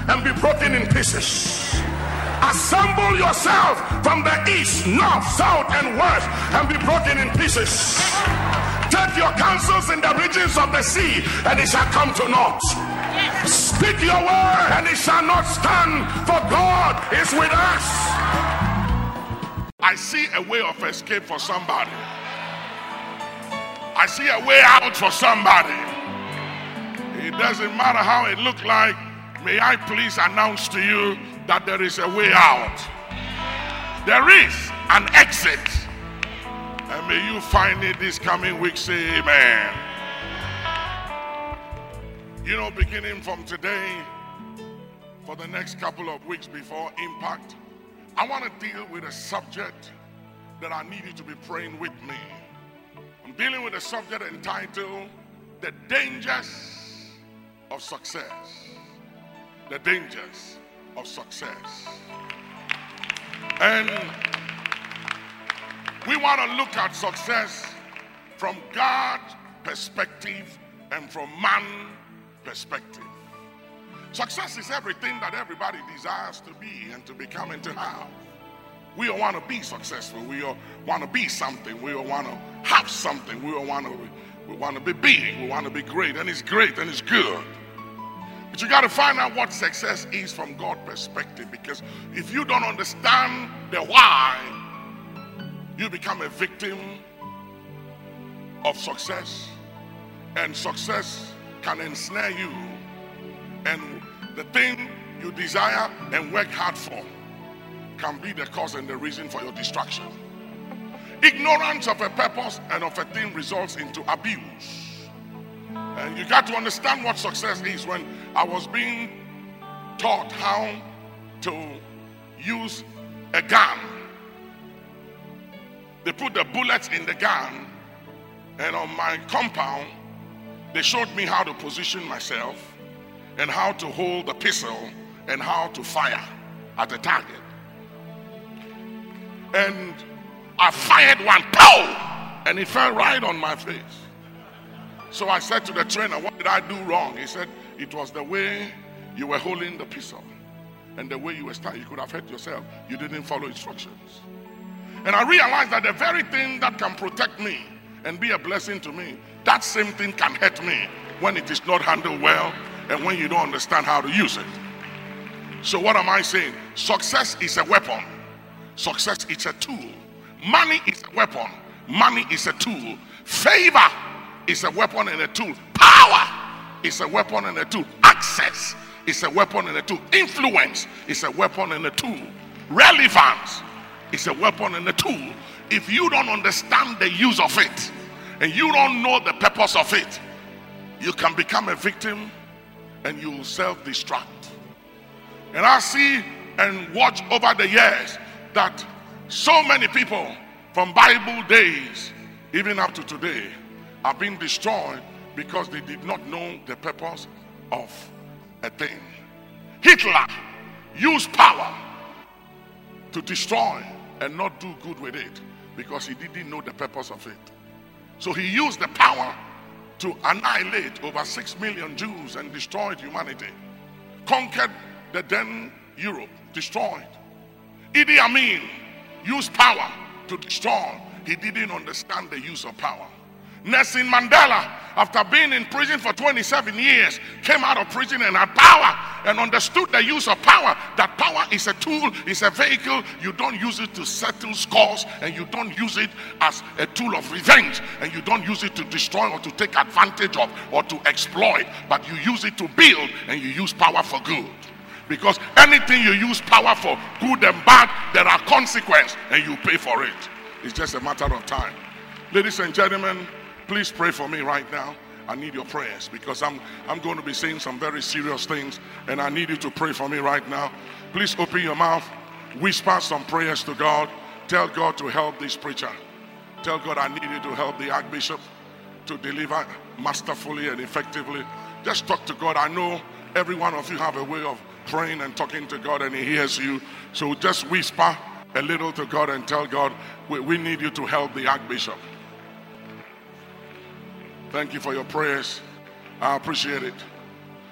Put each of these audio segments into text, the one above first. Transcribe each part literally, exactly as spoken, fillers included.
and be broken in pieces. Assemble yourself from the east, north, south, and west and be broken in pieces. Take your counsels in the regions of the sea, and it shall come to naught. Speak your word, and it shall not stand, for God is with us. I see a way of escape for somebody. I see a way out for somebody. It doesn't matter how it looks like. May I please announce to you that there is a way out. There is an exit. And may you find it this coming week. Say amen. You know, beginning from today, for the next couple of weeks before Impact, I want to deal with a subject that I need you to be praying with me. I'm dealing with a subject entitled The Dangers of Success. The Dangers of Success. And we want to look at success from God's perspective and from man's perspective. Success is everything that everybody desires to be and to become and to have. We all want to be successful. We all want to be something. We all want to have something. We all want to, we want to be big. We want to be great. And it's great and it's good. But you got to find out what success is from God's perspective, because if you don't understand the why, you become a victim of success, and success can ensnare you, and the thing you desire and work hard for can be the cause and the reason for your destruction. Ignorance of a purpose and of a thing results into abuse. And you got to understand what success is. When I was being taught how to use a gun, they put the bullets in the gun, and on my compound, they showed me how to position myself and how to hold the pistol and how to fire at the target. And I fired one, pow, and it fell right on my face. So I said to the trainer, what did I do wrong? He said, it was the way you were holding the pistol and the way you were standing. You could have hurt yourself. You didn't follow instructions. And I realized that the very thing that can protect me and be a blessing to me, that same thing can hurt me when it is not handled well and when you don't understand how to use it. So what am I saying? Success is a weapon. Success is a tool. Money is a weapon. Money is a tool. Favor is a weapon and a tool. Power is a weapon and a tool. Access is a weapon and a tool. Influence is a weapon and a tool. Relevance is a weapon and a tool. If you don't understand the use of it and you don't know the purpose of it, you can become a victim and you will self-destruct. And I see and watch over the years that so many people from Bible days, even up to today, are being destroyed because they did not know the purpose of a thing. Hitler used power to destroy and not do good with it because he didn't know the purpose of it. So he used the power to annihilate over six million Jews and destroyed humanity. Conquered the then Europe, destroyed. Idi Amin used power to destroy. He didn't understand the use of power. Nelson Mandela, after being in prison for twenty-seven years, came out of prison and had power and understood the use of power. That power is a tool, is a vehicle. You don't use it to settle scores, and you don't use it as a tool of revenge, and you don't use it to destroy or to take advantage of or to exploit, but you use it to build, and you use power for good. Because anything you use power for, good and bad, there are consequences, and you pay for it. It's just a matter of time. Ladies and gentlemen, please pray for me right now. I need your prayers because I'm I'm going to be saying some very serious things, and I need you to pray for me right now. Please open your mouth, whisper some prayers to God. Tell God to help this preacher. Tell God, I need you to help the Archbishop to deliver masterfully and effectively. Just talk to God. I know every one of you have a way of praying and talking to God, and He hears you. So just whisper a little to God and tell God, we, we need you to help the Archbishop. Thank you for your prayers. I appreciate it.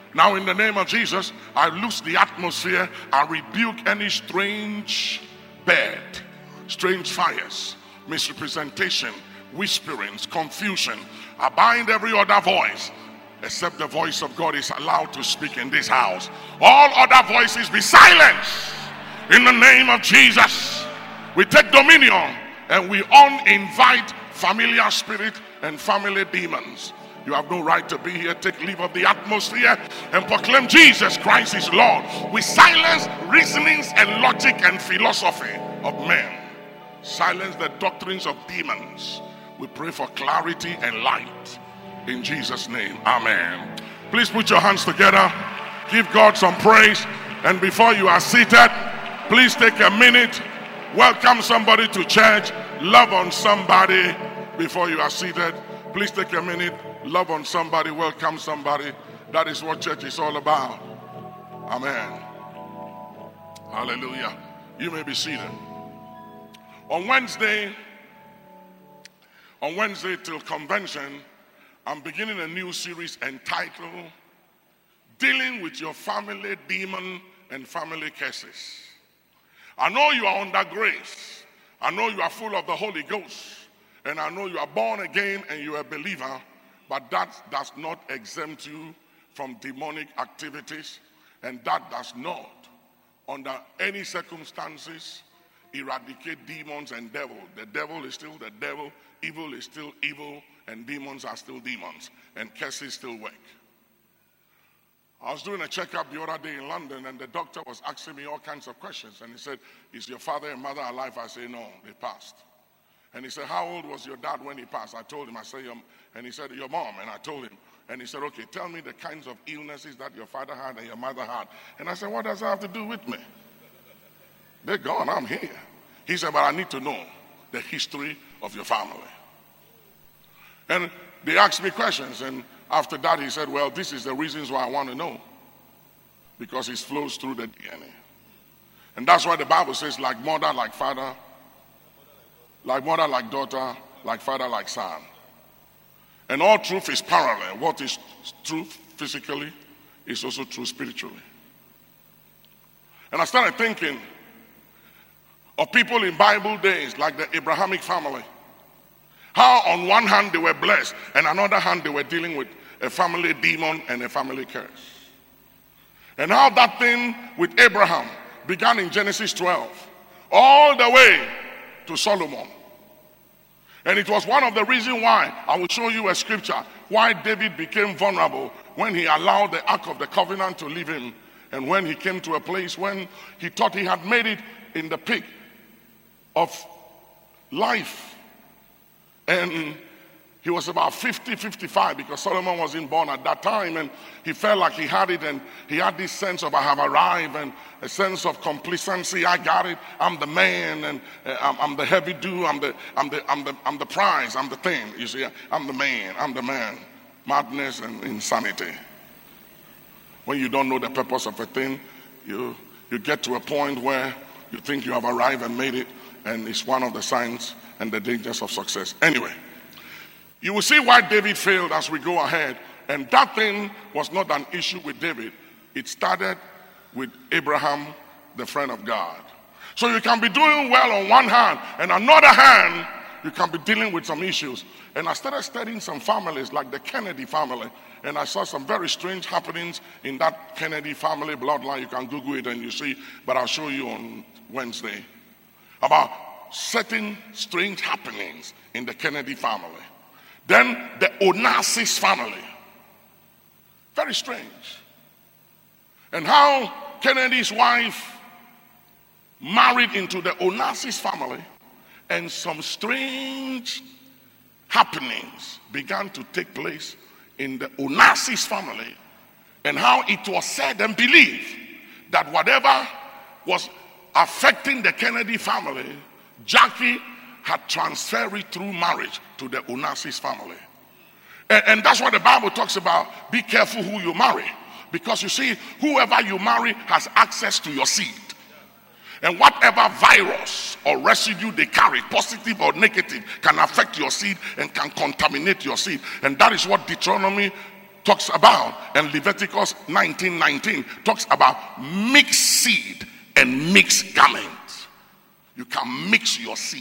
Now in the name of Jesus, I loose the atmosphere. I rebuke any strange bed, strange fires, misrepresentation, whisperings, confusion. I bind every other voice except the voice of God is allowed to speak in this house. All other voices be silenced in the name of Jesus. We take dominion and we uninvite familiar spirit and family demons. You have no right to be here. Take leave of the atmosphere and proclaim Jesus Christ is Lord. We silence reasonings and logic and philosophy of men. Silence the doctrines of demons. We pray for clarity and light in Jesus' name. Amen. Please put your hands together. Give God some praise. And before you are seated, please take a minute. Welcome somebody to church. Love on somebody before you are seated. Please take a minute. Love on somebody. Welcome somebody. That is what church is all about. Amen. Hallelujah. You may be seated. On Wednesday, on Wednesday till convention, I'm beginning a new series entitled Dealing with Your Family Demon and Family Curses. I know you are under grace. I know you are full of the Holy Ghost. And I know you are born again and you are a believer. But that does not exempt you from demonic activities. And that does not, under any circumstances, eradicate demons and devil. The devil is still the devil. Evil is still evil. And demons are still demons. And curses still work. I was doing a checkup the other day in London, and the doctor was asking me all kinds of questions. And he said, is your father and mother alive? I said, no, they passed. And he said, how old was your dad when he passed? I told him. I said, your, and he said, your mom. And I told him. And he said, okay, tell me the kinds of illnesses that your father had and your mother had. And I said, what does that have to do with me? They're gone. I'm here. He said, but I need to know the history of your family. And they asked me questions, and after that he said, well, this is the reasons why I want to know. Because it flows through the D N A. And that's why the Bible says, like mother, like father, like mother, like daughter, like father, like son. And all truth is parallel. What is truth physically is also true spiritually. And I started thinking of people in Bible days, like the Abrahamic family. How on one hand they were blessed, and on another hand they were dealing with a family demon and a family curse. And how that thing with Abraham began in Genesis twelve, all the way to Solomon. And it was one of the reasons why, I will show you a scripture, why David became vulnerable when he allowed the Ark of the Covenant to leave him. And when he came to a place when he thought he had made it in the peak of life. And he was about fifty, fifty-five, because Solomon wasn't born at that time, and he felt like he had it, and he had this sense of I have arrived, and a sense of complacency. I got it. I'm the man, and uh, I'm, I'm the heavy do. I'm the, I'm the, I'm the, I'm the prize. I'm the thing. You see, I'm the man. I'm the man. Madness and insanity. When you don't know the purpose of a thing, you you get to a point where you think you have arrived and made it, and it's one of the signs and the dangers of success. Anyway, you will see why David failed as we go ahead. And that thing was not an issue with David. It started with Abraham, the friend of God. So you can be doing well on one hand, and on another hand, you can be dealing with some issues. And I started studying some families, like the Kennedy family. And I saw some very strange happenings in that Kennedy family bloodline. You can Google it and you see, but I'll show you on Wednesday about certain strange happenings in the Kennedy family. Then the Onassis family. Very strange. And how Kennedy's wife married into the Onassis family, and some strange happenings began to take place in the Onassis family, and how it was said and believed that whatever was affecting the Kennedy family, Jackie had transferred it through marriage to the Onassis family. And, and that's what the Bible talks about. Be careful who you marry. Because you see, whoever you marry has access to your seed. And whatever virus or residue they carry, positive or negative, can affect your seed and can contaminate your seed. And that is what Deuteronomy talks about, and Leviticus nineteen nineteen talks about mixed seed and mixed garments. You can mix your seed.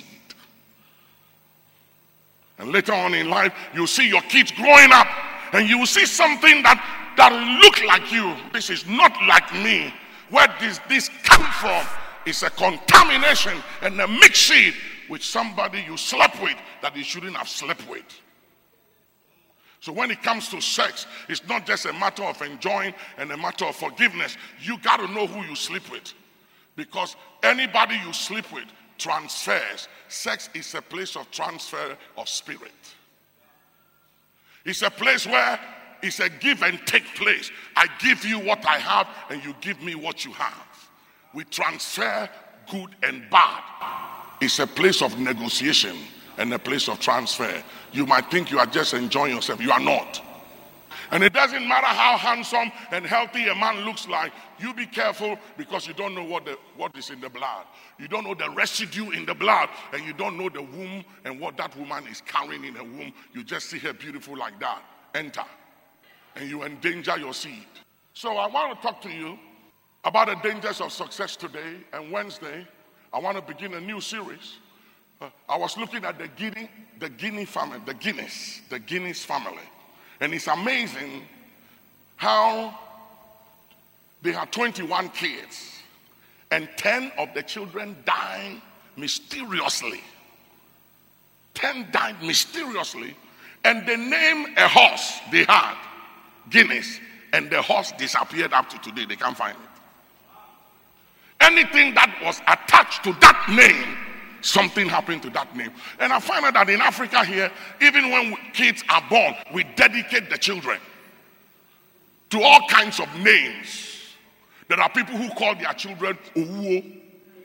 And later on in life, you'll see your kids growing up, and you will see something that, that look like you. This is not like me. Where does this come from? It's a contamination and a mixed seed with somebody you slept with that you shouldn't have slept with. So when it comes to sex, it's not just a matter of enjoying and a matter of forgiveness. You got to know who you sleep with. Because anybody you sleep with transfers. Sex is a place of transfer of spirit. It's a place where it's a give and take place. I give you what I have and you give me what you have. We transfer good and bad. It's a place of negotiation and a place of transfer. You might think you are just enjoying yourself. You are not. And it doesn't matter how handsome and healthy a man looks like. You be careful, because you don't know what the what is in the blood. You don't know the residue in the blood, and you don't know the womb and what that woman is carrying in her womb. You just see her beautiful like that. Enter. And you endanger your seed. So I want to talk to you about the dangers of success today. And Wednesday, I want to begin a new series. Uh, I was looking at the Guinea, the Guinea family, the Guinness, the Guinness family. And it's amazing how they had twenty-one kids, and ten of the children died mysteriously. ten died mysteriously, and they named a horse they had Guinness, and the horse disappeared up to today. They can't find it. Anything that was attached to that name, something happened to that name. And I find out that in Africa here, even when kids are born, we dedicate the children to all kinds of names. There are people who call their children Owuo,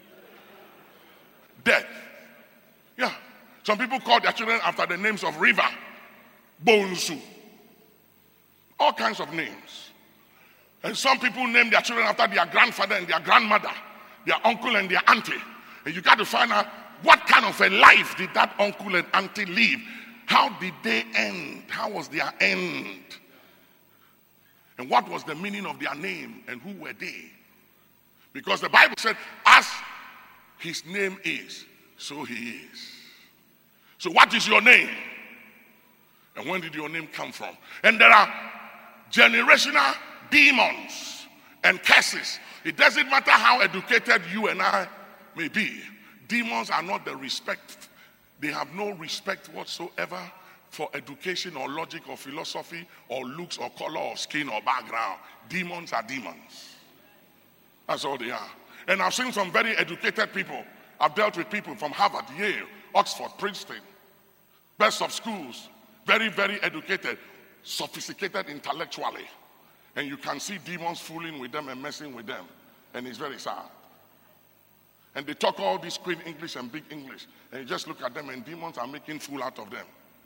death. Yeah. Some people call their children after the names of river, Bonsu. All kinds of names. And some people name their children after their grandfather and their grandmother, their uncle and their auntie. And you got to find out, what kind of a life did that uncle and auntie live? How did they end? How was their end? And what was the meaning of their name? And who were they? Because the Bible said, as his name is, so he is. So what is your name? And when did your name come from? And there are generational demons and curses. It doesn't matter how educated you and I may be. Demons are not the respect. They have no respect whatsoever for education or logic or philosophy or looks or color or skin or background. Demons are demons. That's all they are. And I've seen some very educated people. I've dealt with people from Harvard, Yale, Oxford, Princeton, best of schools, very, very educated, sophisticated intellectually. And you can see demons fooling with them and messing with them. And it's very sad. And they talk all this Queen English and big English. And you just look at them and demons are making fool out of them.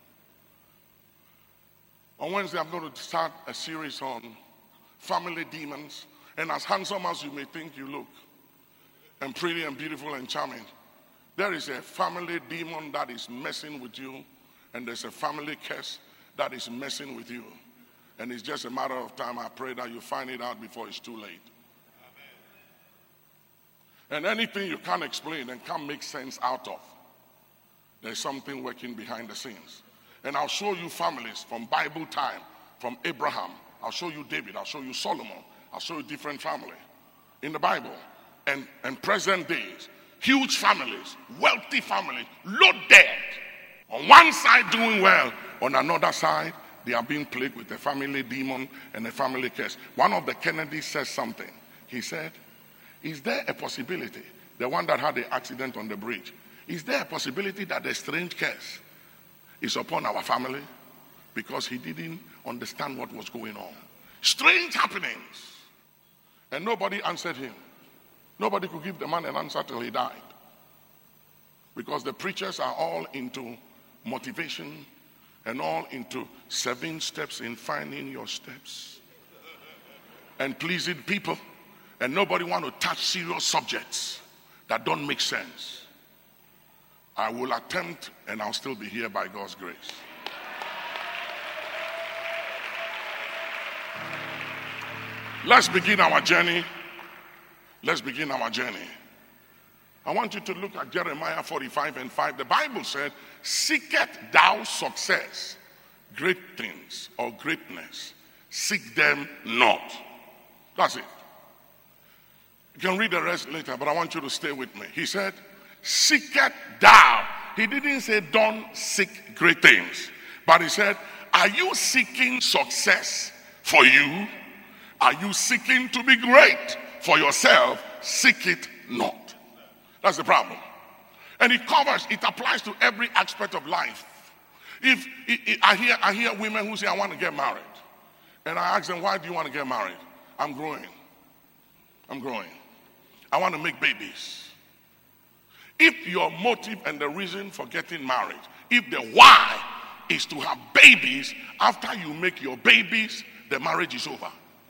On Wednesday, I'm going to start a series on family demons. And as handsome as you may think you look, and pretty and beautiful and charming, there is a family demon that is messing with you. And there's a family curse that is messing with you. And it's just a matter of time. I pray that you find it out before it's too late. And anything you can't explain and can't make sense out of, there's something working behind the scenes. And I'll show you families from Bible time, from Abraham. I'll show you David. I'll show you Solomon. I'll show you different families in the Bible. And, and present days, huge families, wealthy families, loaded. On one side doing well, on another side, they are being plagued with a family demon and a family curse. One of the Kennedys says something. He said, is there a possibility, the one that had the accident on the bridge, is there a possibility that the strange curse is upon our family? Because he didn't understand what was going on. Strange happenings. And nobody answered him. Nobody could give the man an answer till he died. Because the preachers are all into motivation and all into seven steps in finding your steps and pleasing people. And nobody want to touch serious subjects that don't make sense. I will attempt, and I'll still be here by God's grace. Let's begin our journey. Let's begin our journey. I want you to look at Jeremiah forty-five and five. The Bible said, seeketh thou success, great things or greatness, seek them not. That's it. You can read the rest later, but I want you to stay with me. He said, seeketh thou. He didn't say don't seek great things, but he said, are you seeking success for you? Are you seeking to be great for yourself? Seek it not. That's the problem. And it covers, it applies to every aspect of life. If it, it, I hear I hear women who say, I want to get married. And I ask them, why do you want to get married? I'm growing. I'm growing. I want to make babies. If your motive and the reason for getting married, if the why is to have babies, after you make your babies, the marriage is over.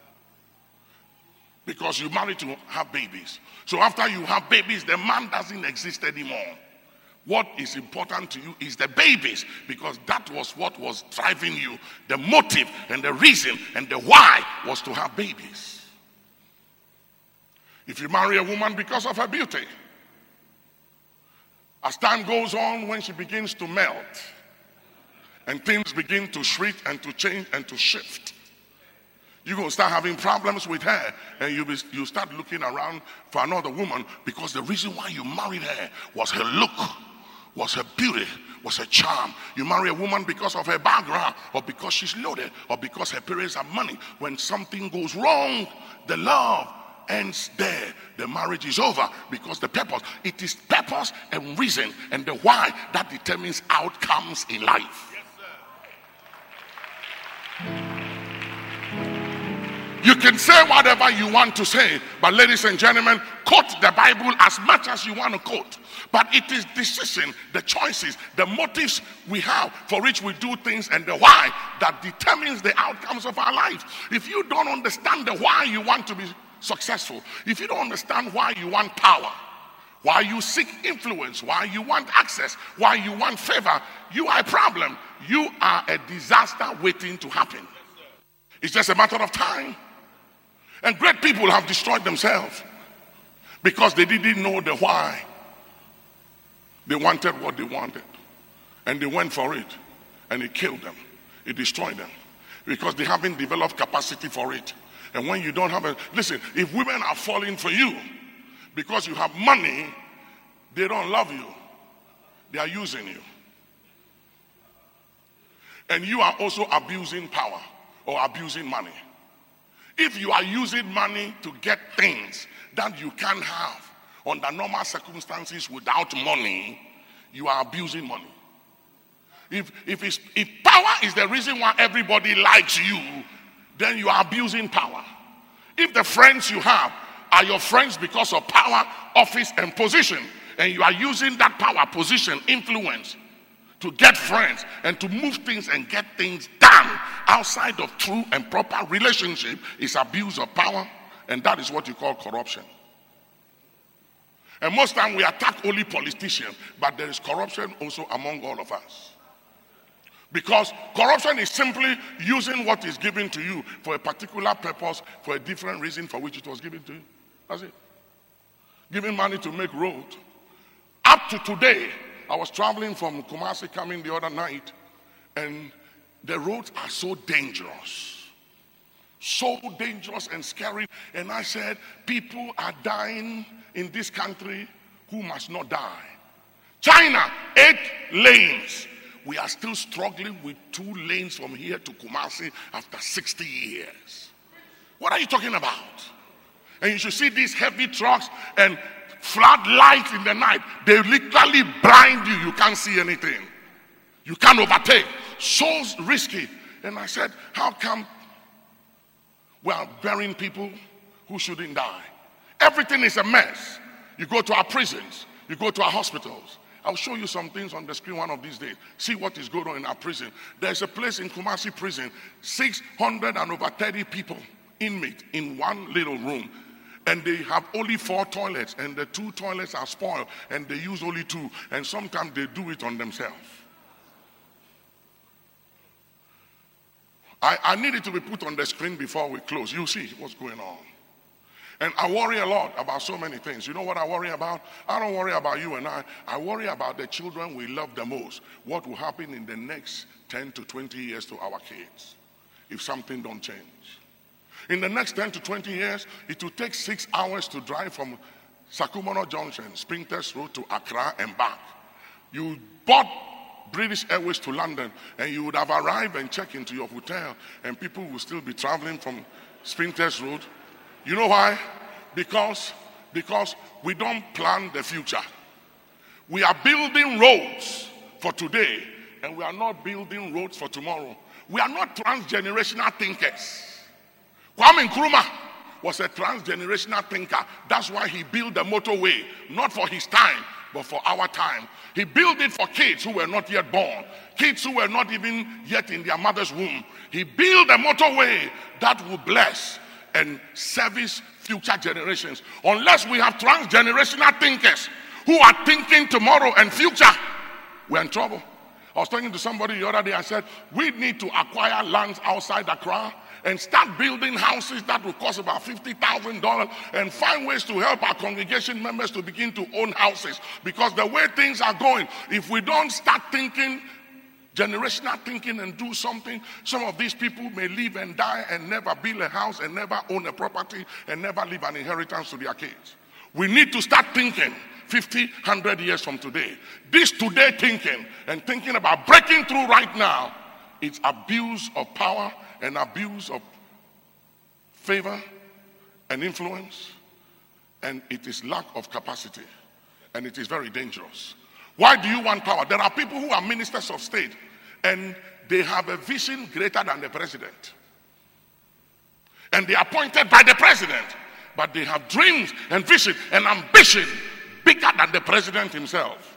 Because you married to have babies. So after you have babies, the man doesn't exist anymore. What is important to you is the babies, because that was what was driving you. The motive and the reason and the why was to have babies. If you marry a woman because of her beauty, as time goes on, when she begins to melt and things begin to shrink and to change and to shift, you're going to start having problems with her, and you be, you start looking around for another woman, because the reason why you married her was her look, was her beauty, was her charm. You marry a woman because of her background, or because she's loaded, or because her parents have money. When something goes wrong, the love ends there. The marriage is over, because the purpose, it is purpose and reason and the why that determines outcomes in life. You can say whatever you want to say, but ladies and gentlemen, quote the Bible as much as you want to quote. But it is decision, the choices, the motives we have for which we do things, and the why that determines the outcomes of our life. If you don't understand the why you want to be successful, if you don't understand why you want power, why you seek influence, why you want access, why you want favor, you are a problem. You are a disaster waiting to happen. It's just a matter of time. And great people have destroyed themselves because they didn't know the why. They wanted what they wanted, and they went for it, and it killed them. It destroyed them because they haven't developed capacity for it. And when you don't have a, listen, if women are falling for you because you have money, they don't love you. They are using you. And you are also abusing power or abusing money. If you are using money to get things that you can't have under normal circumstances without money, you are abusing money. If, if, it's, if power is the reason why everybody likes you, then you are abusing power. If the friends you have are your friends because of power, office, and position, and you are using that power, position, influence to get friends and to move things and get things done outside of true and proper relationship, is abuse of power, and that is what you call corruption. And most time we attack only politicians, but there is corruption also among all of us. Because corruption is simply using what is given to you for a particular purpose, for a different reason for which it was given to you. That's it. Giving money to make road. Up to today, I was traveling from Kumasi coming the other night, and the roads are so dangerous. So dangerous and scary. And I said, people are dying in this country who must not die. China, eight lanes. We are still struggling with two lanes from here to Kumasi after sixty years. What are you talking about? And you should see these heavy trucks and floodlights in the night. They literally blind you. You can't see anything. You can't overtake. So risky. And I said, how come we are burying people who shouldn't die? Everything is a mess. You go to our prisons. You go to our hospitals. I'll show you some things on the screen one of these days. See what is going on in our prison. There's a place in Kumasi prison, six hundred and over thirty people, inmates, in one little room. And they have only four toilets, and the two toilets are spoiled, and they use only two. And sometimes they do it on themselves. I, I need it to be put on the screen before we close. You see what's going on. And I worry a lot about so many things. You know what I worry about? I don't worry about you and I. I worry about the children we love the most. What will happen in the next ten to twenty years to our kids if something don't change? In the next ten to twenty years, it will take six hours to drive from Sakumono Junction, Springtest Road to Accra and back. You bought British Airways to London and you would have arrived and checked into your hotel and people will still be traveling from Springtest Road. You know why? Because, because we don't plan the future. We are building roads for today and we are not building roads for tomorrow. We are not transgenerational thinkers. Kwame Nkrumah was a transgenerational thinker. That's why he built the motorway, not for his time, but for our time. He built it for kids who were not yet born, kids who were not even yet in their mother's womb. He built a motorway that will bless and service future generations. Unless we have transgenerational thinkers who are thinking tomorrow and future, we're in trouble. I was talking to somebody the other day. I said, we need to acquire lands outside Accra and start building houses that will cost about fifty thousand dollars and find ways to help our congregation members to begin to own houses. Because the way things are going, if we don't start thinking, generational thinking and do something, some of these people may live and die and never build a house and never own a property and never leave an inheritance to their kids. We need to start thinking fifty, one hundred years from today. This today thinking and thinking about breaking through right now, it's abuse of power and abuse of favor and influence, and it is lack of capacity, and it is very dangerous. Why do you want power? There are people who are ministers of state and they have a vision greater than the president, and they are appointed by the president, but they have dreams and vision and ambition bigger than the president himself.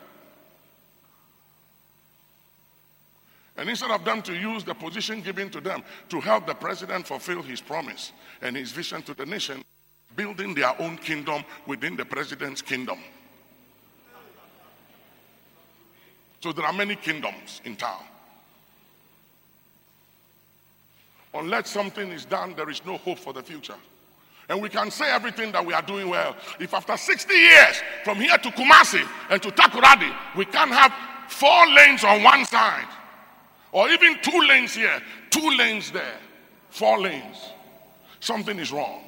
And instead of them to use the position given to them to help the president fulfill his promise and his vision to the nation, building their own kingdom within the president's kingdom. So there are many kingdoms in town. Unless something is done, there is no hope for the future. And we can say everything that we are doing well. If after sixty years, from here to Kumasi and to Takoradi, we can't have four lanes on one side, or even two lanes here, two lanes there, four lanes, something is wrong.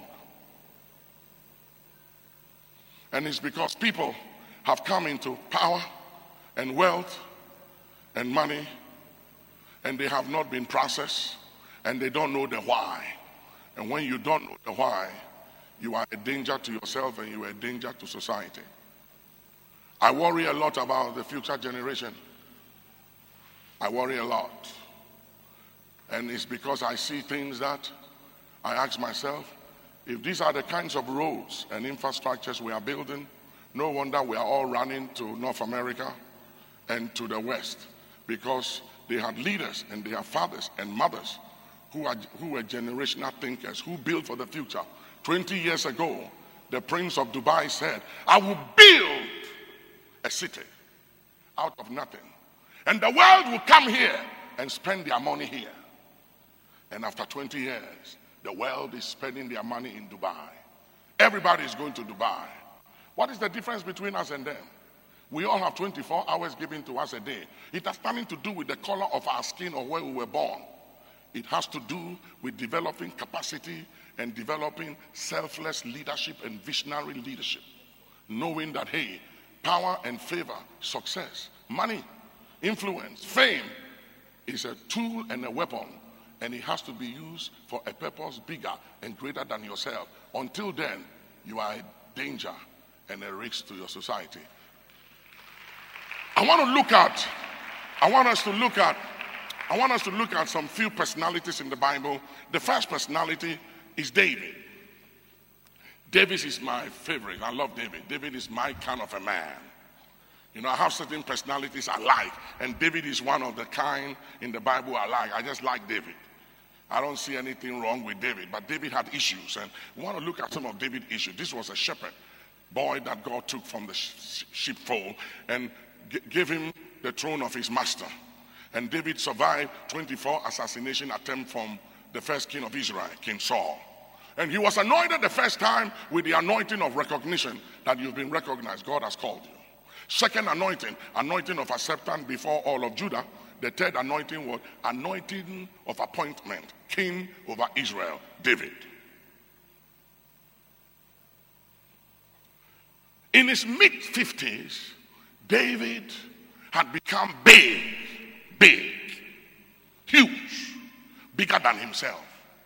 And it's because people have come into power and wealth and money, and they have not been processed, and they don't know the why. And when you don't know the why, you are a danger to yourself and you are a danger to society. I worry a lot about the future generation. I worry a lot. And it's because I see things that I ask myself, if these are the kinds of roads and infrastructures we are building, no wonder we are all running to North America and to the West, because they had leaders and they have fathers and mothers who are who were generational thinkers, who built for the future. twenty years ago, the Prince of Dubai said, I will build a city out of nothing. And the world will come here and spend their money here. And after twenty years, the world is spending their money in Dubai. Everybody is going to Dubai. What is the difference between us and them? We all have twenty-four hours given to us a day. It has nothing to do with the color of our skin or where we were born. It has to do with developing capacity and developing selfless leadership and visionary leadership. Knowing that, hey, power and favor, success, money, influence, fame is a tool and a weapon, and it has to be used for a purpose bigger and greater than yourself. Until then, you are a danger and a risk to your society. I want to look at, I want us to look at, I want us to look at some few personalities in the Bible. The first personality is David. David is my favorite. I love David. David is my kind of a man. You know, I have certain personalities I like, and David is one of the kind in the Bible I like. I just like David. I don't see anything wrong with David, but David had issues, and we want to look at some of David's issues. This was a shepherd boy that God took from the sheepfold and g- gave him the throne of his master. And David survived twenty-four assassination attempts from the first king of Israel, King Saul. And he was anointed the first time with the anointing of recognition that you've been recognized. God has called you. Second anointing, anointing of acceptance before all of Judah. The third anointing was anointing of appointment, king over Israel, David. In his mid-fifties, David had become big, big, huge, bigger than himself.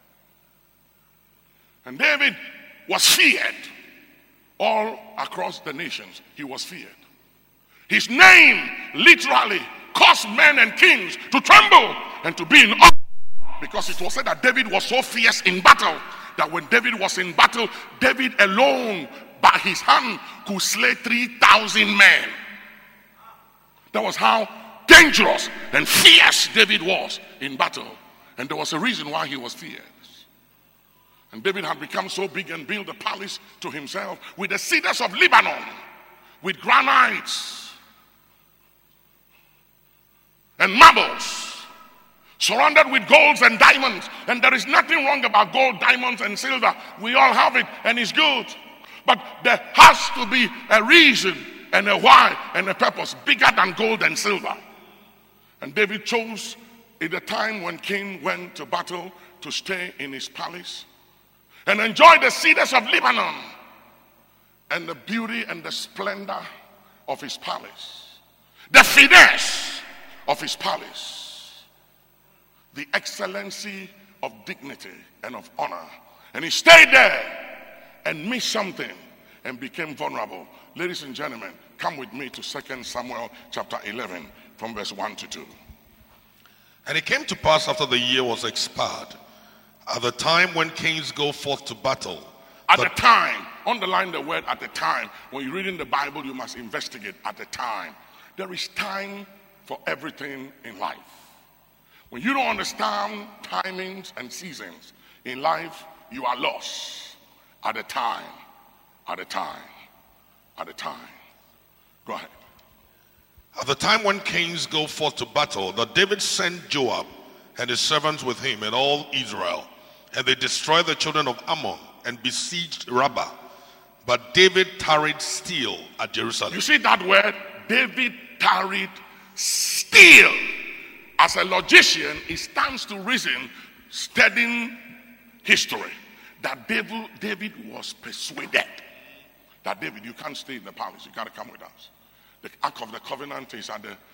And David was feared all across the nations. He was feared. His name literally caused men and kings to tremble and to be in awe, because it was said that David was so fierce in battle that when David was in battle, David alone by his hand could slay three thousand men. That was how dangerous and fierce David was in battle. And there was a reason why he was feared. And David had become so big and built a palace to himself with the cedars of Lebanon, with granites and marbles, surrounded with golds and diamonds. And there is nothing wrong about gold, diamonds, and silver. We all have it, and it's good. But there has to be a reason and a why and a purpose bigger than gold and silver. And David chose in the time when king went to battle to stay in his palace and enjoy the cedars of Lebanon and the beauty and the splendor of his palace, the finesse of his palace, the excellency of dignity and of honor. And he stayed there and missed something and became vulnerable. Ladies and gentlemen, come with me to Second Samuel chapter eleven from verse one to two. And it came to pass after the year was expired, at the time when kings go forth to battle. At the time, underline the word at the time. When you're reading the Bible, you must investigate at the time. There is time for everything in life. When you don't understand timings and seasons in life, you are lost. At the time, at the time, at the time. Go ahead. At the time when kings go forth to battle, that David sent Joab and his servants with him and all Israel, and they destroyed the children of Ammon and besieged Rabbah. But David tarried still at Jerusalem. You see that word? David tarried still. As a logician, it stands to reason, studying history, that David, David was persuaded that David, you can't stay in the palace, you got to come with us. The Ark of the Covenant is at the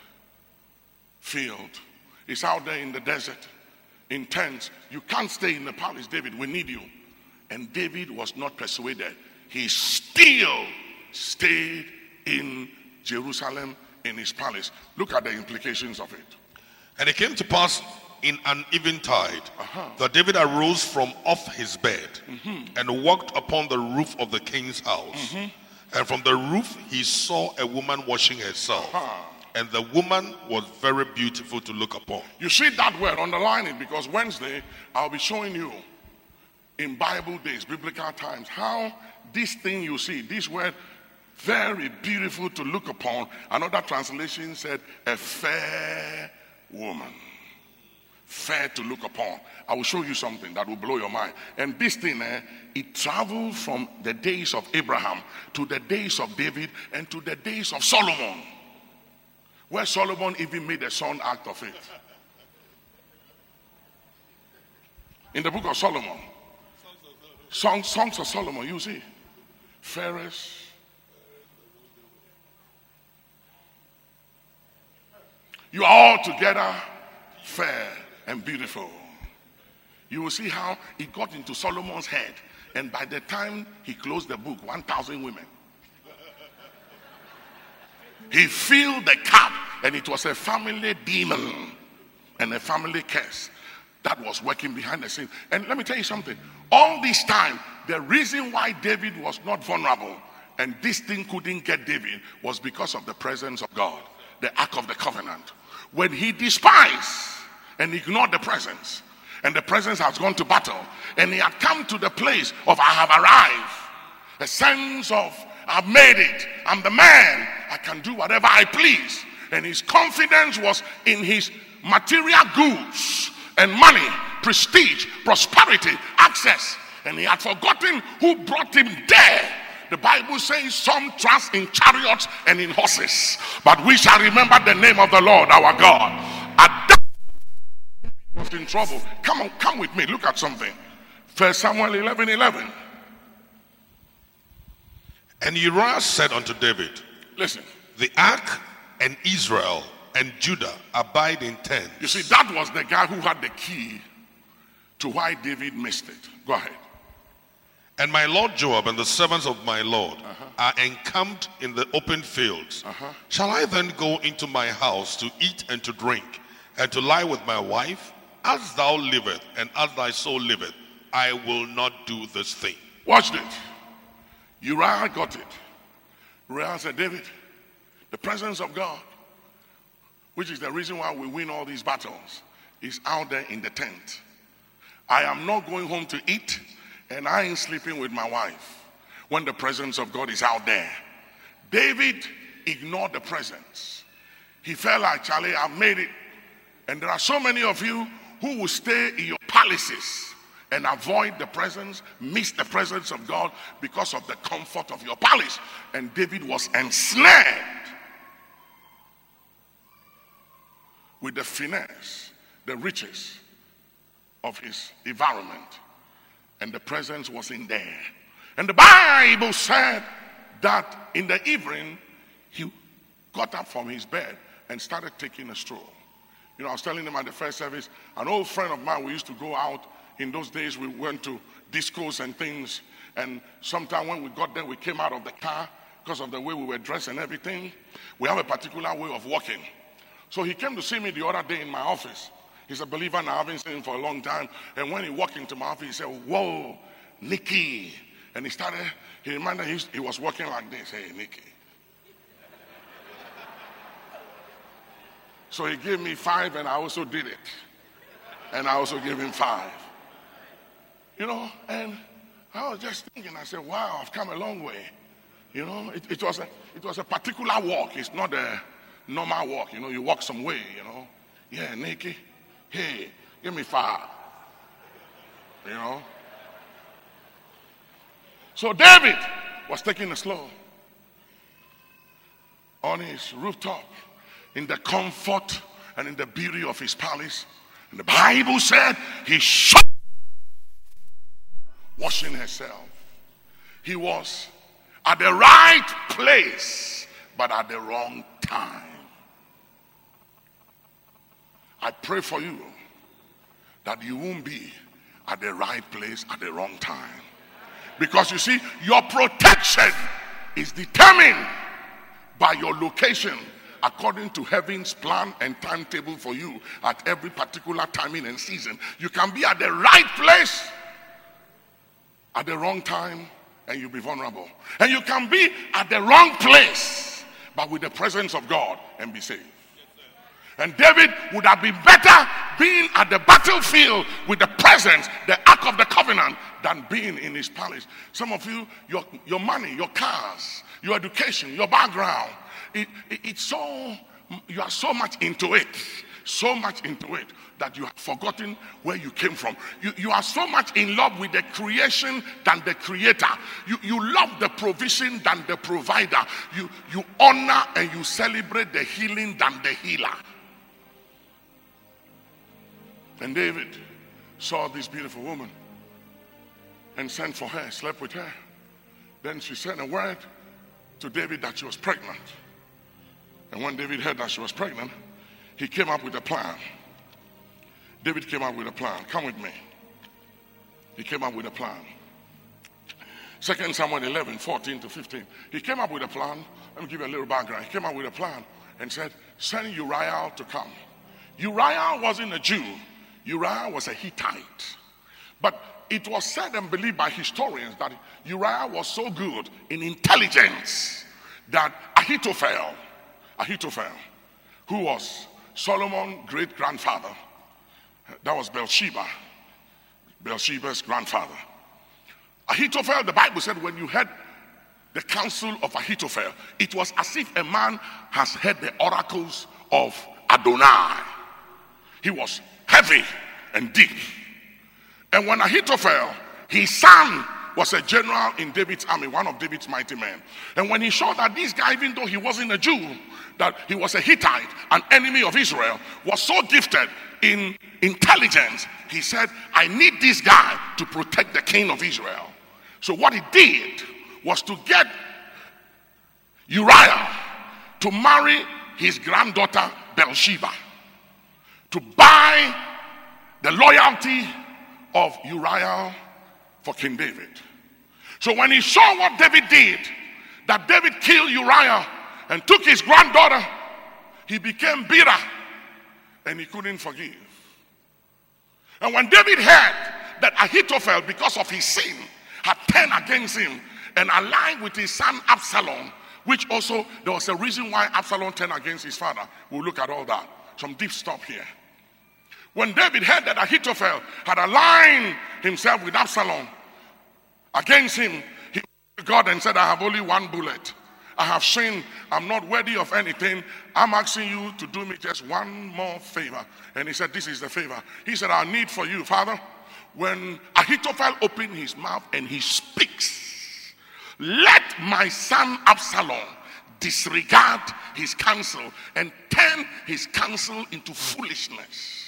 field. It's out there in the desert, in tents. You can't stay in the palace, David, we need you. And David was not persuaded. He still stayed in Jerusalem in his palace. Look at the implications of it. And it came to pass in an eventide uh-huh. that David arose from off his bed mm-hmm. and walked upon the roof of the king's house. Mm-hmm. And from the roof he saw a woman washing herself. Uh-huh. And the woman was very beautiful to look upon. You see that word, underline it, because Wednesday I'll be showing you in Bible days, biblical times, how this thing you see, this word, very beautiful to look upon. Another translation said, a fair woman. Fair to look upon. I will show you something that will blow your mind. And this thing, eh, it traveled from the days of Abraham to the days of David and to the days of Solomon, where Solomon even made a son act of it. In the book of Solomon, Songs, Songs of Solomon, you see, fairest. You are all together fair and beautiful. You will see how it got into Solomon's head, and by the time he closed the book, one thousand women. He filled the cup, and it was a family demon and a family curse that was working behind the scenes. And let me tell you something. All this time, the reason why David was not vulnerable and this thing couldn't get David was because of the presence of God, the Ark of the Covenant. When he despised and ignored the presence, and the presence has gone to battle, and he had come to the place of I have arrived, a sense of I've made it, I'm the man, I can do whatever I please. And his confidence was in his material goods and money, prestige, prosperity, access. And he had forgotten who brought him there. The Bible says some trust in chariots and in horses, but we shall remember the name of the Lord our God. At that he was in trouble. Come on, come with me. Look at something. First Samuel eleven eleven. And Uriah said unto David, listen. the ark and Israel and Judah abide in tents. You see, that was the guy who had the key to why David missed it. Go ahead. And my Lord Joab and the servants of my Lord Uh-huh. are encamped in the open fields. Uh-huh. Shall I then go into my house to eat and to drink and to lie with my wife? As thou livest and as thy soul liveth, I will not do this thing. Watch this. Uriah got it. Uriah said, David, the presence of God, which is the reason why we win all these battles, is out there in the tent. I am not going home to eat, and I ain't sleeping with my wife when the presence of God is out there. David ignored the presence. He felt like, Charlie, I've made it. And there are so many of you who will stay in your palaces and avoid the presence, miss the presence of God because of the comfort of your palace. And David was ensnared with the finesse, the riches of his environment. And the presence was in there. And the Bible said that in the evening, he got up from his bed and started taking a stroll. You know, I was telling them at the first service, an old friend of mine, we used to go out. In those days, we went to discos and things. And sometime when we got there, we came out of the car because of the way we were dressed and everything. We have a particular way of walking. So he came to see me the other day in my office. He's a believer and I haven't seen him for a long time. And when he walked into my office, he said, whoa, Nicky. And he started, he reminded he, he was walking like this. Hey, Nicky. So he gave me five and I also did it. And I also gave him five. You know, and I was just thinking, I said, wow, I've come a long way. You know, it, it, was, a, it was a particular walk. It's not a normal walk. You know, you walk some way, you know. Yeah, Nicky. Hey, give me five. You know. So David was taking it slow on his rooftop in the comfort and in the beauty of his palace. And the Bible said he shut washing herself. He was at the right place, but at the wrong time. I pray for you that you won't be at the right place at the wrong time. Because you see, your protection is determined by your location according to heaven's plan and timetable for you at every particular timing and season. You can be at the right place at the wrong time and you'll be vulnerable. And you can be at the wrong place but with the presence of God and be saved. And David would have been better being at the battlefield with the presence, the Ark of the Covenant, than being in his palace. Some of you, your, your money, your cars, your education, your background, it, it, it's so, you are so much into it, so much into it that you have forgotten where you came from. You, you are so much in love with the creation than the creator. You, you love the provision than the provider. You, you honor and you celebrate the healing than the healer. And David saw this beautiful woman and sent for her, slept with her. Then she sent a word to David that she was pregnant. And when David heard that she was pregnant, he came up with a plan. David came up with a plan. Come with me. He came up with a plan. Second Samuel eleven, fourteen to fifteen. He came up with a plan. Let me give you a little background. He came up with a plan and said, send Uriah to come. Uriah wasn't a Jew. Uriah was a Hittite. But it was said and believed by historians that Uriah was so good in intelligence that Ahithophel, Ahithophel, who was Solomon's great-grandfather, that was Bathsheba, Bathsheba's grandfather. Ahithophel, the Bible said, when you heard the counsel of Ahithophel, it was as if a man has heard the oracles of Adonai. He was heavy and deep. And when Ahithophel, his son, was a general in David's army, one of David's mighty men. And when he saw that this guy, even though he wasn't a Jew, that he was a Hittite, an enemy of Israel, was so gifted in intelligence, he said, I need this guy to protect the king of Israel. So what he did was to get Uriah to marry his granddaughter Bathsheba, to buy the loyalty of Uriah for King David. So when he saw what David did, that David killed Uriah and took his granddaughter, he became bitter and he couldn't forgive. And when David heard that Ahithophel, because of his sin, had turned against him and aligned with his son Absalom, which also there was a reason why Absalom turned against his father. We'll look at all that. Some deep stuff here. When David heard that Ahithophel had aligned himself with Absalom against him, he went to God and said, I have only one bullet. I have sinned. I'm not worthy of anything. I'm asking you to do me just one more favor. And he said, this is the favor. He said, I need for you, Father, when Ahithophel opened his mouth and he speaks, let my son Absalom disregard his counsel and turn his counsel into foolishness.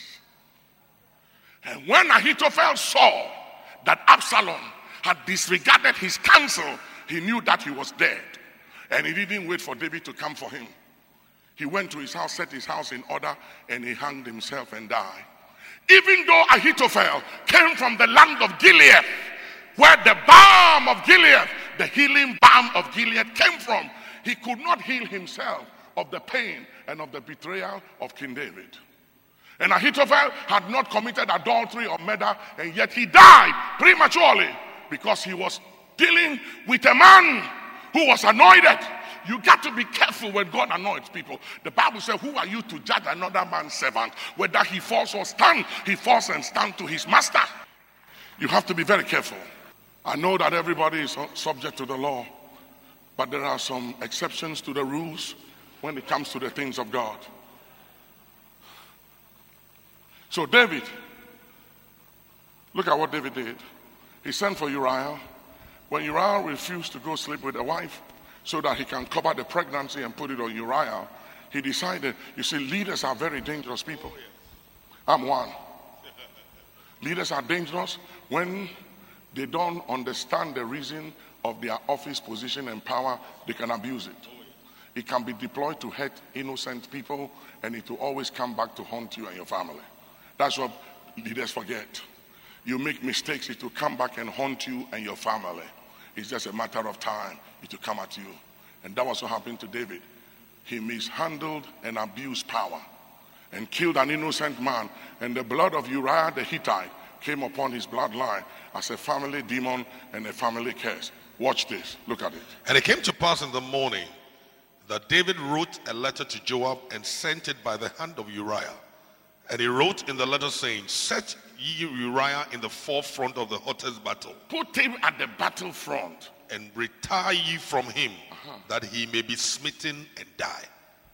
And when Ahithophel saw that Absalom had disregarded his counsel, he knew that he was dead. And he didn't wait for David to come for him. He went to his house, set his house in order, and he hanged himself and died. Even though Ahithophel came from the land of Gilead, where the balm of Gilead, the healing balm of Gilead came from, he could not heal himself of the pain and of the betrayal of King David. And Ahithophel had not committed adultery or murder, and yet he died prematurely because he was dealing with a man who was anointed. You got to be careful when God anoints people. The Bible says, who are you to judge another man's servant? Whether he falls or stand, he falls and stands to his master. You have to be very careful. I know that everybody is subject to the law, but there are some exceptions to the rules when it comes to the things of God. So David, look at what David did. He sent for Uriah. When Uriah refused to go sleep with a wife so that he can cover the pregnancy and put it on Uriah, he decided, you see, leaders are very dangerous people. I'm one. Leaders are dangerous when they don't understand the reason of their office, position, and power. They can abuse it. It can be deployed to hurt innocent people, and it will always come back to haunt you and your family. That's what leaders forget. You make mistakes, it will come back and haunt you and your family. It's just a matter of time. It will come at you. And that was what happened to David. He mishandled and abused power and killed an innocent man. And the blood of Uriah the Hittite came upon his bloodline as a family demon and a family curse. Watch this. Look at it. And it came to pass in the morning that David wrote a letter to Joab and sent it by the hand of Uriah. And he wrote in the letter saying, set ye Uriah in the forefront of the hottest battle. Put him at the battlefront. And retire ye from him, uh-huh. that he may be smitten and die.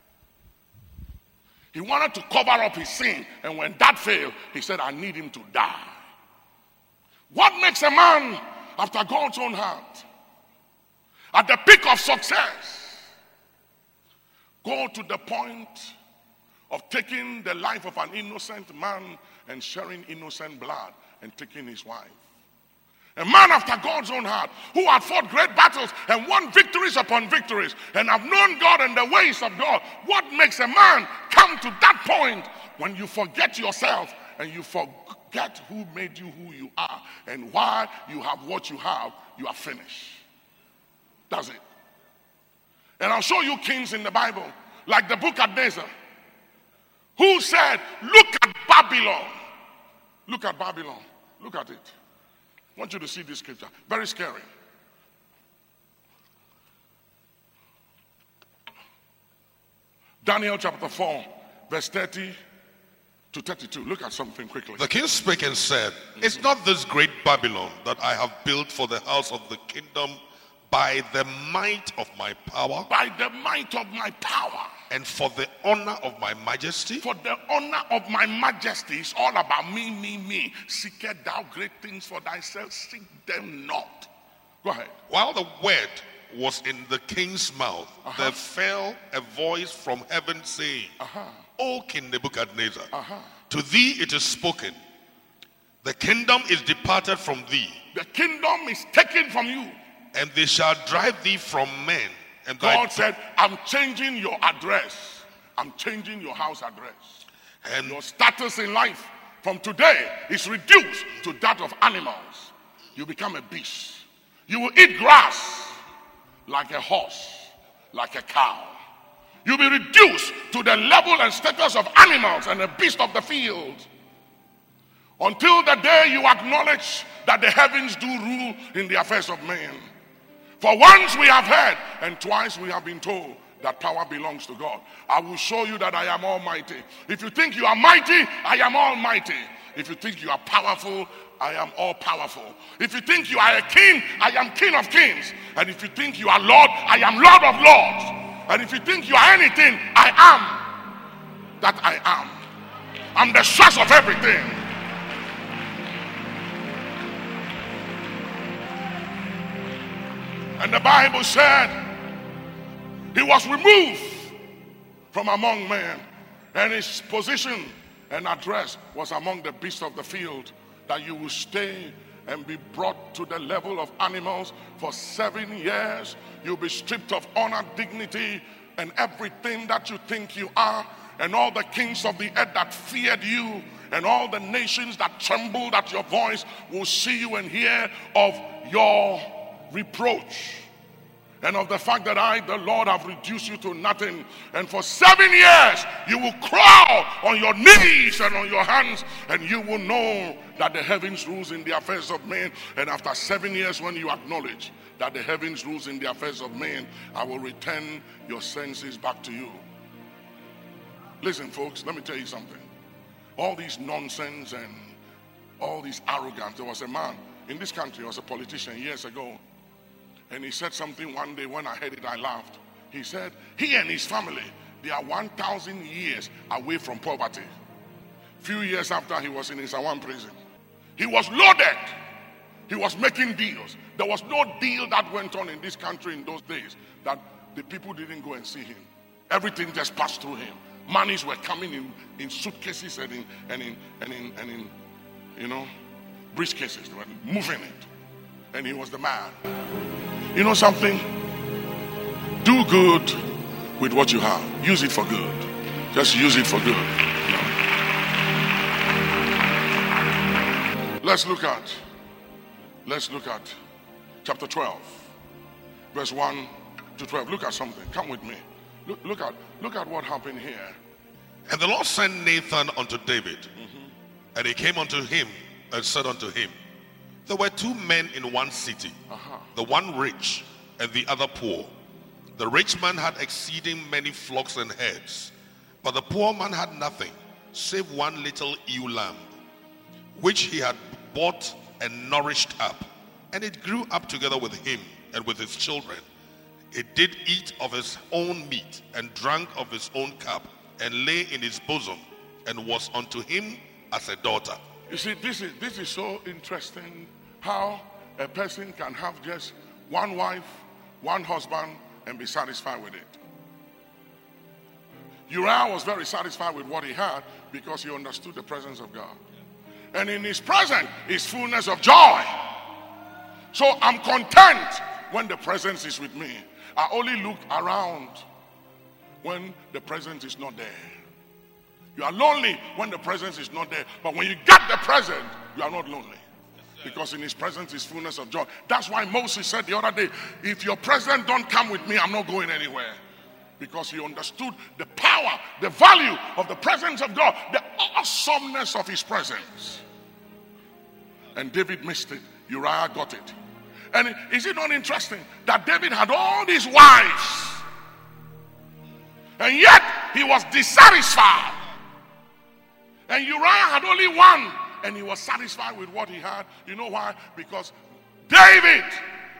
He wanted to cover up his sin. And when that failed, he said, I need him to die. What makes a man after God's own heart? At the peak of success, go to the point of taking the life of an innocent man and sharing innocent blood and taking his wife. A man after God's own heart who had fought great battles and won victories upon victories and have known God and the ways of God. What makes a man come to that point when you forget yourself and you forget who made you who you are and why you have what you have? You are finished. That's it. And I'll show you kings in the Bible, like the Nebuchadnezzar, who said, look at Babylon. Look at Babylon. Look at it. I want you to see this scripture. Very scary. Daniel chapter four, verse thirty to thirty-two. Look at something quickly. The king spake and said, is not this great Babylon that I have built for the house of the kingdom by the might of my power, by the might of my power, and for the honor of my majesty. for the honor of my majesty. It's all about me, me, me. Seekest thou great things for thyself, seek them not. Go ahead. While the word was in the king's mouth, Uh-huh. there fell a voice from heaven saying, Uh-huh. O King Nebuchadnezzar, Uh-huh. to thee it is spoken, the kingdom is departed from thee, The kingdom is taken from you. and they shall drive thee from men. And thy God said, I'm changing your address. I'm changing your house address. and Your status in life from today is reduced to that of animals. You become a beast. You will eat grass like a horse, like a cow. You'll be reduced to the level and status of animals and a beast of the field. Until the day you acknowledge that the heavens do rule in the affairs of men. For once we have heard, and twice we have been told that power belongs to God. I will show you that I am almighty. If you think you are mighty, I am almighty. If you think you are powerful, I am all powerful. If you think you are a king, I am king of kings. And if you think you are Lord, I am Lord of lords. And if you think you are anything, I am that I am. I'm the source of everything. And the Bible said he was removed from among men, and his position and address was among the beasts of the field, that you will stay and be brought to the level of animals for seven years. You'll be stripped of honor, dignity, and everything that you think you are, and all the kings of the earth that feared you, and all the nations that trembled at your voice will see you and hear of your reproach, and of the fact that I, the Lord, have reduced you to nothing. And for seven years you will crawl on your knees and on your hands, and you will know that the heavens rules in the affairs of men. And after seven years, when you acknowledge that the heavens rules in the affairs of men, I will return your senses back to you. Listen, folks, let me tell you something. All these nonsense and all these arrogance. There was a man in this country, was a politician years ago, and he said something one day. When I heard it, I laughed. He said he and his family, they are one thousand years away from poverty. Few years after, he was in Isawan prison. He was loaded. He was making deals. There was no deal that went on in this country in those days that the people didn't go and see him. Everything just passed through him. Monies were coming in, in suitcases and in, and in, and in, and in, you know, briefcases. They were moving it. And he was the man. You know something? Do good with what you have. Use it for good. Just use it for good. You know? Let's look at, let's look at chapter twelve, verse one to twelve. Look at something. Come with me. Look, look at, look at what happened here. And the Lord sent Nathan unto David, Mm-hmm. and he came unto him and said unto him, there were two men in one city, Uh-huh. the one rich and the other poor. The rich man had exceeding many flocks and herds, but the poor man had nothing save one little ewe lamb, which he had bought and nourished up. And it grew up together with him and with his children. It did eat of his own meat and drank of his own cup, and lay in his bosom, and was unto him as a daughter. You see, this is this is so interesting, how a person can have just one wife, one husband, and be satisfied with it. Uriah was very satisfied with what he had because he understood the presence of God. And in his presence is fullness of joy. So I'm content when the presence is with me. I only look around when the presence is not there. You are lonely when the presence is not there. But when you get the present, you are not lonely. Because in his presence is fullness of joy. That's why Moses said the other day, if your presence don't come with me, I'm not going anywhere. Because he understood the power, the value of the presence of God, the awesomeness of his presence. And David missed it. Uriah got it. And is it not interesting that David had all these wives, and yet he was dissatisfied? And Uriah had only one, and he was satisfied with what he had. You know why? Because David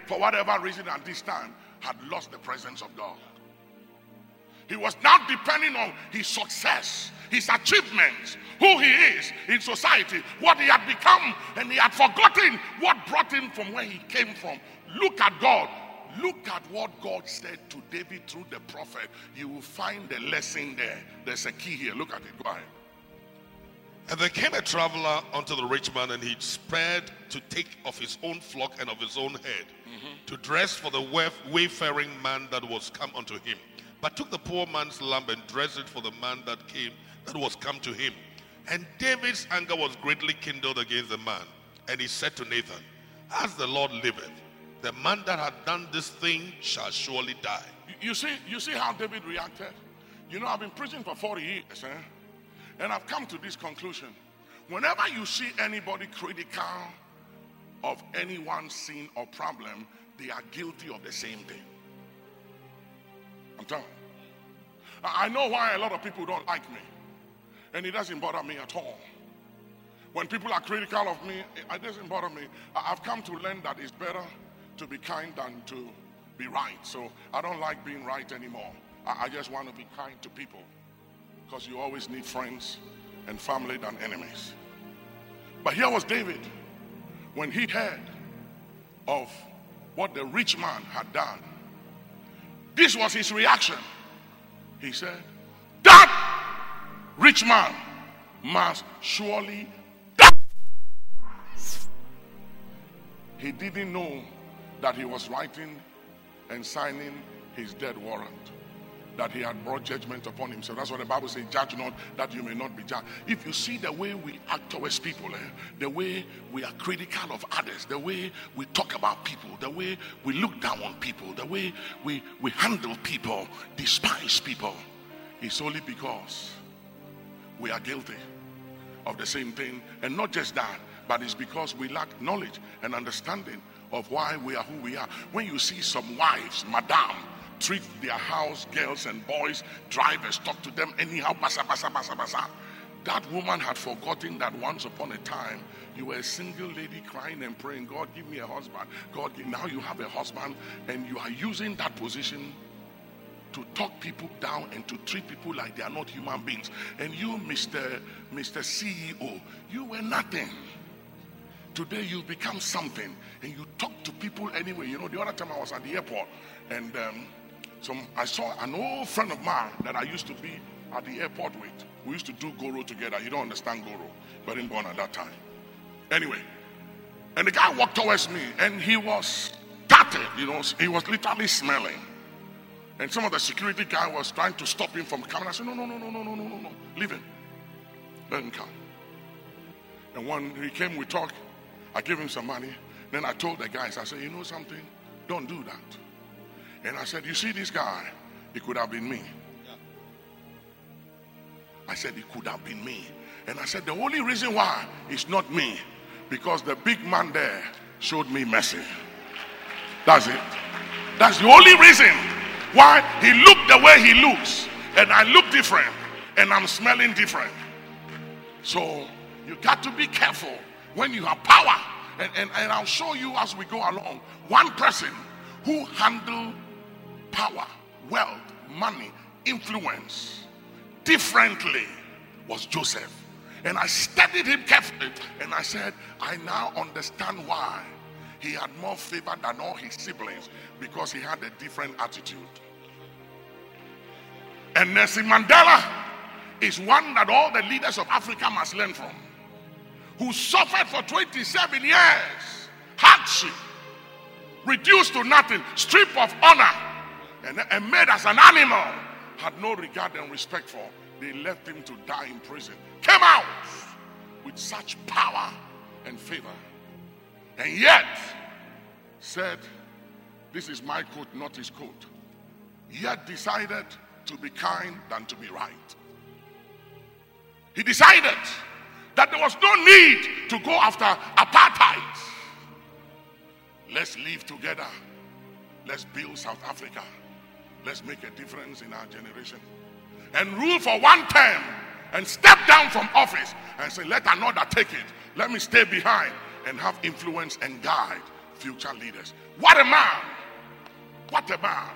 for whatever reason at this time, had lost the presence of God. He was now depending on his success, his achievements, who he is in society, what he had become, and he had forgotten what brought him from where he came from. Look at God. Look at what God said to David through the prophet. You will find the lesson there. There's a key here. Look at it. Go ahead. And there came a traveler unto the rich man, and he spared to take of his own flock and of his own head, mm-hmm. to dress for the wayfaring man that was come unto him, but took the poor man's lamb and dressed it for the man that came, that was come to him. And David's anger was greatly kindled against the man. And he said to Nathan, as the Lord liveth, the man that had done this thing shall surely die. You see, you see how David reacted? You know, I've been preaching for forty years, eh? And I've come to this conclusion. Whenever you see anybody critical of anyone's sin or problem, they are guilty of the same thing. I'm telling you. I know why a lot of people don't like me. And it doesn't bother me at all. When people are critical of me, it doesn't bother me. I've come to learn that it's better to be kind than to be right. So I don't like being right anymore. I just want to be kind to people. Because you always need friends and family than enemies. But here was David. When he heard of what the rich man had done, this was his reaction. He said, that rich man must surely die. He didn't know that he was writing and signing his death warrant, that he had brought judgment upon himself. That's what the Bible says, judge not that you may not be judged. If you see the way we act towards people, eh, the way we are critical of others, the way we talk about people, the way we look down on people, the way we, we handle people, despise people, it's only because we are guilty of the same thing. And not just that, but it's because we lack knowledge and understanding of why we are who we are. When you see some wives, madam, treat their house girls and boys, drivers, talk to them anyhow, basa, basa, basa, basa. That woman had forgotten that once upon a time you were a single lady crying and praying, God, give me a husband. God, give, now you have a husband, and you are using that position to talk people down and to treat people like they are not human beings. And you, Mister Mister C E O, you were nothing. Today you become something, and you talk to people anyway. You know, the other time I was at the airport, and um, some I saw an old friend of mine that I used to be at the airport with. We used to do Goro together. You don't understand Goro, but I didn't born at that time. Anyway, and the guy walked towards me, and he was tattered. You know, he was literally smelling. And some of the security guy was trying to stop him from coming. I said, no, no, no, no, no, no, no, no, no. Leave him. Let him come. And when he came, we talked. I gave him some money. Then I told the guys, I said, you know something? Don't do that. And I said, you see this guy? It could have been me. Yeah. I said, it could have been me. And I said, the only reason why it's not me, because the big man there showed me mercy. That's it. That's the only reason why he looked the way he looks, and I look different, and I'm smelling different. So you got to be careful when you have power. And, and, and I'll show you as we go along. One person who handled power, wealth, money, influence differently was Joseph. And I studied him carefully, and I said, I now understand why he had more favor than all his siblings, because he had a different attitude. And Nelson Mandela is one that all the leaders of Africa must learn from, who suffered for twenty-seven years, hardship, reduced to nothing, stripped of honor, and, and made as an animal, had no regard and respect for. They left him to die in prison. Came out with such power and favor. And yet, said, this is my coat, not his coat. Yet decided to be kind than to be right. He decided that there was no need to go after apartheid. Let's live together. Let's build South Africa. Let's make a difference in our generation. And rule for one term and step down from office and say, let another take it. Let me stay behind and have influence and guide future leaders. What a man! What a man!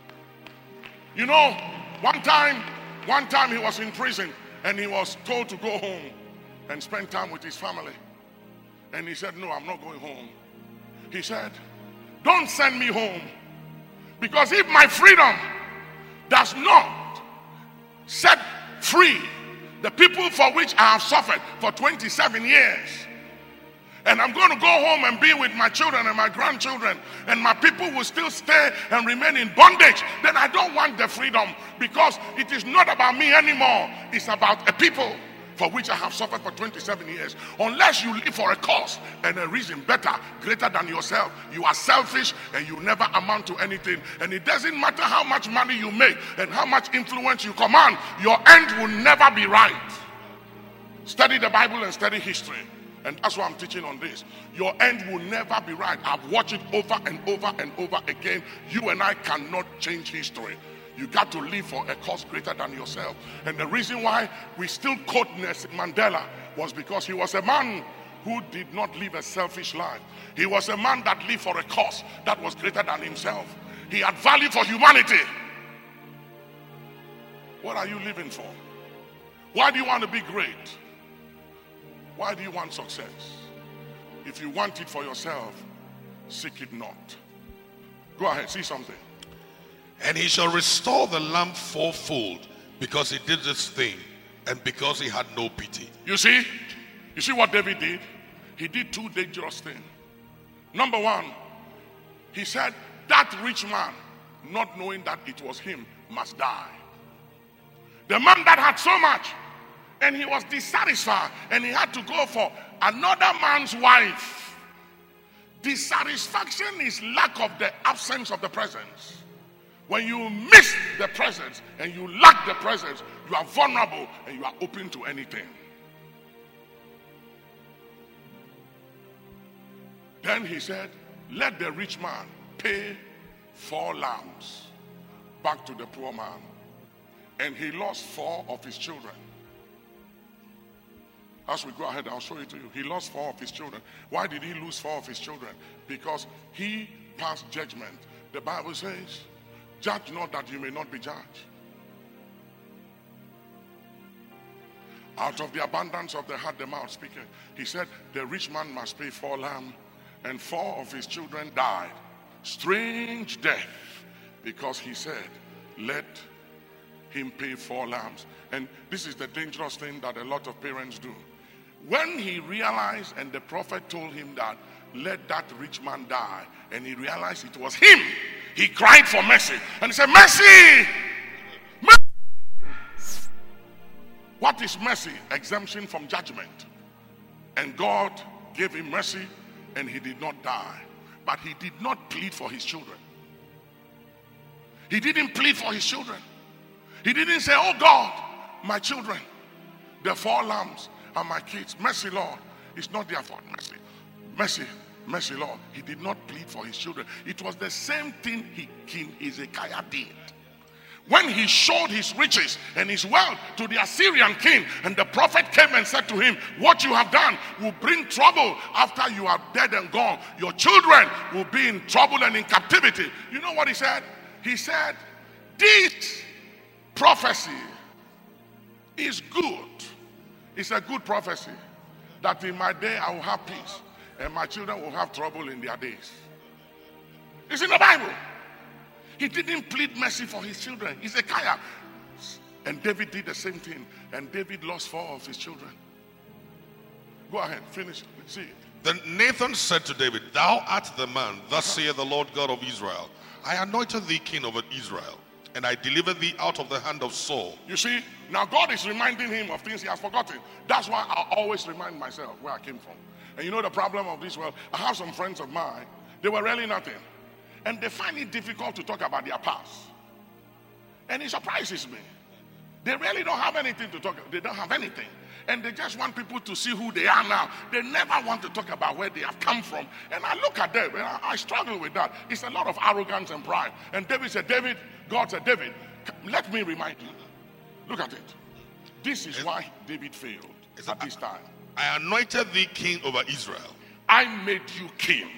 You know, one time, one time he was in prison and he was told to go home and spend time with his family. And he said, no, I'm not going home. He said, don't send me home, because if my freedom does not set free the people for which I have suffered for twenty-seven years, and I'm going to go home and be with my children and my grandchildren, and my people will still stay and remain in bondage, then I don't want the freedom, because it is not about me anymore. It's about a people for which I have suffered for twenty-seven years. Unless you live for a cause and a reason better, greater than yourself, you are selfish and you never amount to anything. And it doesn't matter how much money you make and how much influence you command, your end will never be right. Study the Bible and study history. And that's why I'm teaching on this. Your end will never be right. I've watched it over and over and over again. You and I cannot change history. You got to live for a cause greater than yourself. And the reason why we still quote Nelson Mandela was because he was a man who did not live a selfish life. He was a man that lived for a cause that was greater than himself. He had value for humanity. What are you living for? Why do you want to be great? Why do you want success? If you want it for yourself, seek it not. Go ahead, see something. And he shall restore the lamb fourfold, because he did this thing, and because he had no pity. You see? You see what David did? He did two dangerous things. Number one, he said, that rich man, not knowing that it was him, must die. The man that had so much, and he was dissatisfied, and he had to go for another man's wife. Dissatisfaction is lack of the absence of the presence. When you miss the presence and you lack the presence, you are vulnerable and you are open to anything. Then he said, let the rich man pay four lambs back to the poor man. And he lost four of his children. As we go ahead, I'll show it to you. He lost four of his children. Why did he lose four of his children? Because he passed judgment. The Bible says, judge not that you may not be judged. Out of the abundance of the heart, the mouth speaketh. He said, the rich man must pay four lambs, and four of his children died. Strange death, because he said, let him pay four lambs. And this is the dangerous thing that a lot of parents do. When he realized, and the prophet told him that, let that rich man die, and he realized it was him, he cried for mercy. And he said, mercy! Mercy! What is mercy? Exemption from judgment. And God gave him mercy, and he did not die. But he did not plead for his children. He didn't plead for his children. He didn't say, oh God, my children, the four lambs are my kids. Mercy, Lord. It's not their fault. Mercy. Mercy. Mercy, Lord. He did not plead for his children. It was the same thing he, King Hezekiah did. When he showed his riches and his wealth to the Assyrian king, and the prophet came and said to him, what you have done will bring trouble after you are dead and gone. Your children will be in trouble and in captivity. You know what he said? He said, this prophecy is good. It's a good prophecy, that in my day I will have peace and my children will have trouble in their days. It's in the Bible. He didn't plead mercy for his children. Hezekiah. And David did the same thing. And David lost four of his children. Go ahead, finish. See it. Then Nathan said to David, thou art the man, thus saith the Lord God of Israel. I anointed thee king over Israel, and I delivered thee out of the hand of Saul. You see, now God is reminding him of things he has forgotten. That's why I always remind myself where I came from. And you know the problem of this world? I have some friends of mine, they were really nothing. And they find it difficult to talk about their past. And it surprises me. They really don't have anything to talk about. They don't have anything. And they just want people to see who they are now. They never want to talk about where they have come from. And I look at them, and I, I struggle with that. It's a lot of arrogance and pride. And David said, David, God said, David, let me remind you. Look at it. This is why David failed at this time. I anointed thee king over Israel. I made you king.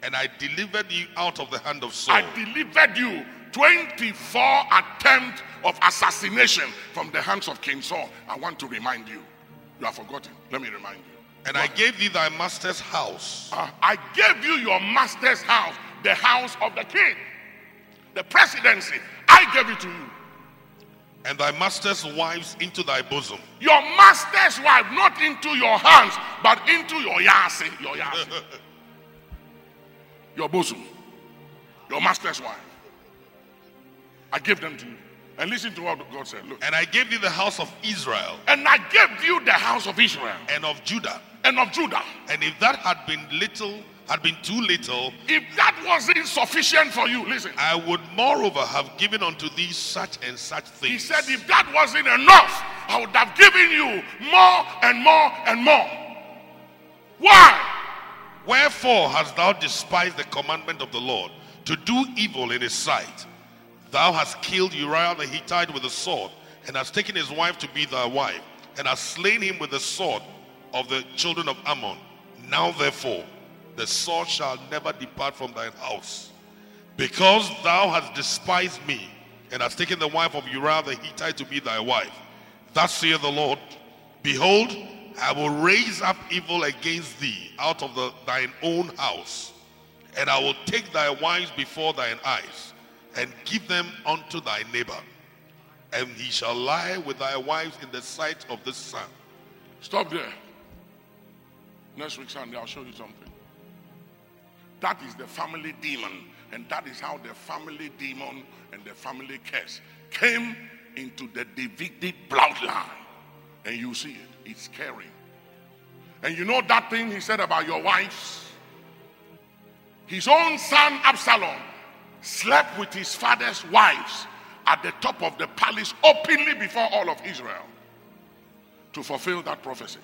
And I delivered you out of the hand of Saul. I delivered you. twenty-four attempts of assassination from the hands of King Saul. I want to remind you. You have forgotten. Let me remind you. And I gave thee thy master's house. Uh, I gave you your master's house, the house of the king, the presidency. I gave it to you. And thy master's wives into thy bosom. Your master's wife, not into your hands, but into your yasi, your yasi, your bosom, your master's wife. I gave them to you. And listen to what God said. Look. And I gave thee the house of Israel. And I gave you the house of Israel. And of Judah. And of Judah. And if that had been little, had been too little, if that wasn't sufficient for you, listen. I would moreover have given unto thee such and such things. He said, if that wasn't enough, I would have given you more and more and more. Why? Wherefore hast thou despised the commandment of the Lord, to do evil in his sight? Thou hast killed Uriah the Hittite with a sword, and hast taken his wife to be thy wife, and hast slain him with the sword of the children of Ammon. Now therefore, the sword shall never depart from thine house, because thou hast despised me, and hast taken the wife of Uriah the Hittite to be thy wife. Thus saith the Lord, behold, I will raise up evil against thee out of the, thine own house, and I will take thy wives before thine eyes, and give them unto thy neighbor, and he shall lie with thy wives in the sight of the sun. Stop there. Next week Sunday, I'll show you something. That is the family demon, and that is how the family demon and the family curse came into the Davidic bloodline. And you see it. It's scary. And you know that thing he said about your wives? His own son Absalom slept with his father's wives at the top of the palace openly before all of Israel to fulfill that prophecy.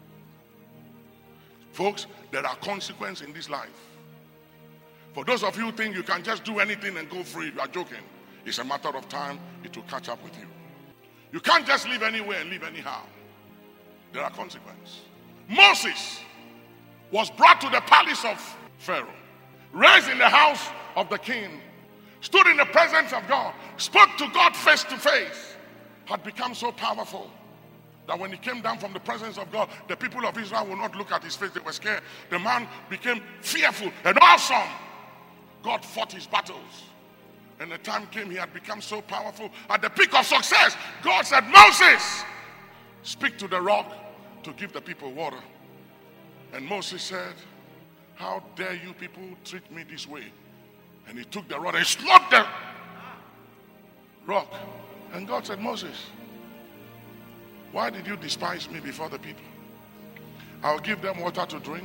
Folks, there are consequences in this life. For those of you who think you can just do anything and go free, you are joking. It's a matter of time, it will catch up with you. You can't just live anywhere and live anyhow. There are consequences. Moses was brought to the palace of Pharaoh, raised in the house of the king, stood in the presence of God, spoke to God face to face, had become so powerful that when he came down from the presence of God, the people of Israel would not look at his face. They were scared. The man became fearful and awesome. God fought his battles. And the time came, he had become so powerful. At the peak of success, God said, Moses, speak to the rock to give the people water. And Moses said, how dare you people treat me this way? And he took the rod and smote the rock. And God said, Moses, why did you despise me before the people? I'll give them water to drink,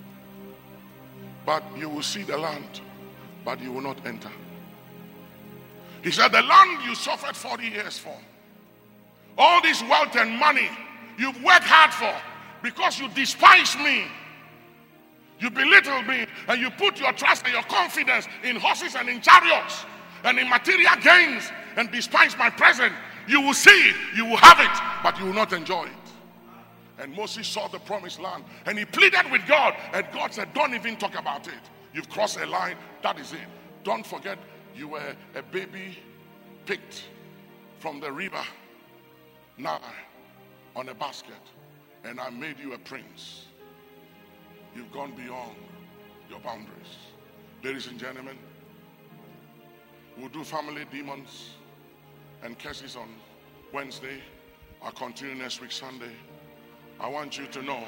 but you will see the land, but you will not enter. He said, the land you suffered forty years for, all this wealth and money you've worked hard for, because you despise me, you belittle me, and you put your trust and your confidence in horses and in chariots and in material gains and despise my presence. You will see it, you will have it, but you will not enjoy it. And Moses saw the promised land and he pleaded with God, and God said, don't even talk about it. You've crossed a line, that is it. Don't forget you were a baby picked from the river Nile on a basket, and I made you a prince. You've gone beyond your boundaries. Ladies and gentlemen, we'll do family demons and curses on Wednesday. I'll continue next week Sunday. I want you to know.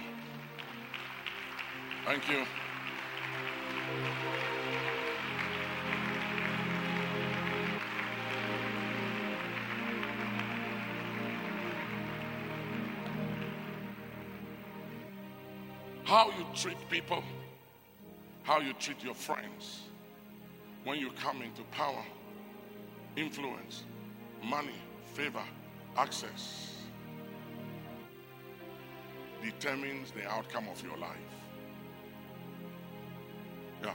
Thank you. How you treat people, how you treat your friends when you come into power, influence, money, favor, access, determines the outcome of your life. Yeah.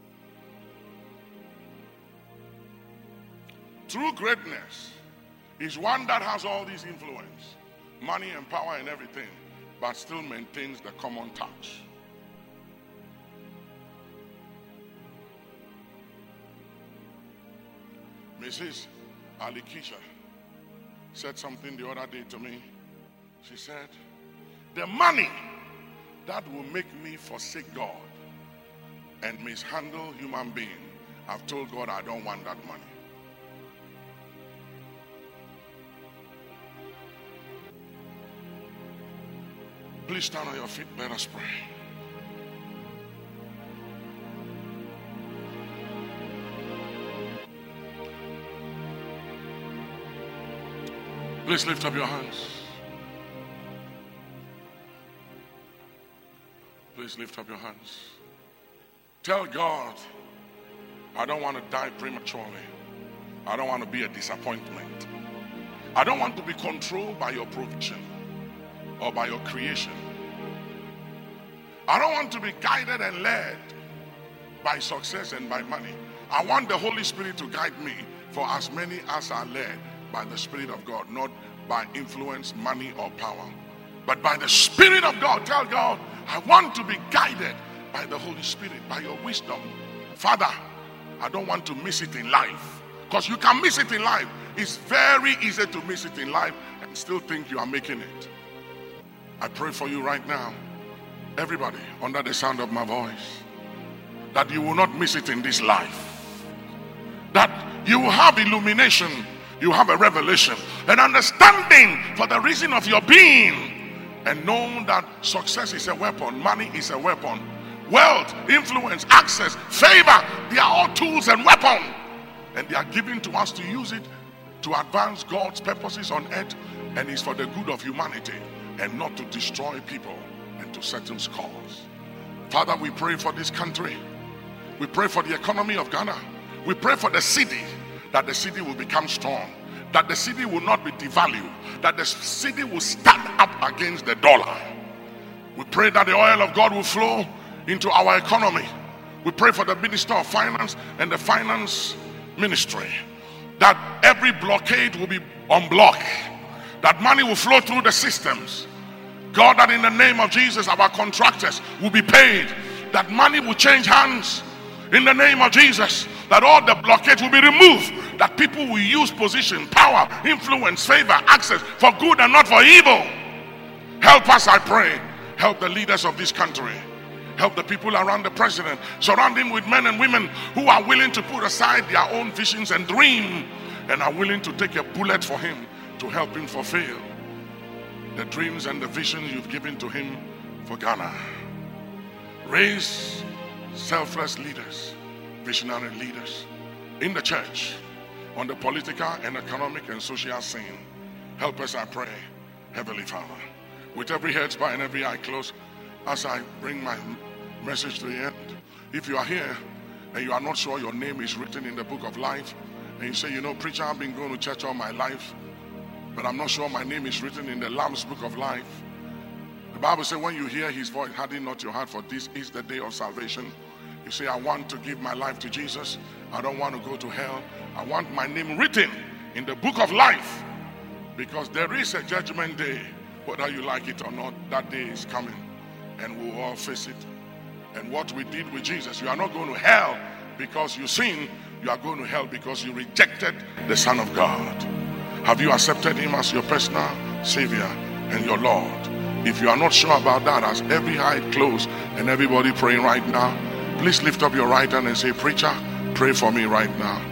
True greatness is one that has all these influence, money and power and everything, but still maintains the common touch. Missus Alikisha said something the other day to me. She said, the money that will make me forsake God and mishandle human being, I've told God I don't want that money. Please stand on your feet. Let us pray. Please lift up your hands. Please lift up your hands. Tell God, I don't want to die prematurely. I don't want to be a disappointment. I don't want to be controlled by your provision or by your creation. I don't want to be guided and led by success and by money. I want the Holy Spirit to guide me, for as many as are led by the Spirit of God, not by influence, money, or power, but by the Spirit of God. Tell God, I want to be guided by the Holy Spirit, by your wisdom. Father, I don't want to miss it in life, because you can miss it in life. It's very easy to miss it in life and still think you are making it. I pray for you right now, everybody under the sound of my voice, that you will not miss it in this life, that you will have illumination, you have a revelation, an understanding for the reason of your being, and know that success is a weapon, money is a weapon, wealth, influence, access, favor, they are all tools and weapons, and they are given to us to use it to advance God's purposes on earth, and it's for the good of humanity and not to destroy people and to settle scores. Father, we pray for this country. We pray for the economy of Ghana. We pray for the city, that the city will become strong, that the city will not be devalued, that the city will stand up against the dollar. We pray that the oil of God will flow into our economy. We pray for the Minister of Finance and the Finance Ministry, that every blockade will be unblocked, that money will flow through the systems. God, that in the name of Jesus, our contractors will be paid, that money will change hands in the name of Jesus, that all the blockades will be removed, that people will use position, power, influence, favor, access for good and not for evil. Help us, I pray. Help the leaders of this country. Help the people around the president. Surround him with men and women who are willing to put aside their own visions and dream, and are willing to take a bullet for him to help him fulfill the dreams and the visions you've given to him for Ghana. Raise selfless leaders, visionary leaders in the church, on the political and economic and social scene. Help us, I pray, Heavenly Father. With every head bowed and every eye closed, as I bring my message to the end, if you are here and you are not sure your name is written in the book of life, and you say, you know, preacher, I've been going to church all my life, but I'm not sure my name is written in the Lamb's book of life. The Bible says, when you hear his voice, harden not your heart, for this is the day of salvation. You say, I want to give my life to Jesus. I don't want to go to hell. I want my name written in the book of life, because there is a judgment day. Whether you like it or not, that day is coming, and we'll all face it. And what we did with Jesus, you are not going to hell because you sinned. You are going to hell because you rejected the Son of God. Have you accepted him as your personal Savior and your Lord? If you are not sure about that, as every eye closed and everybody praying right now, please lift up your right hand and say, preacher, pray for me right now.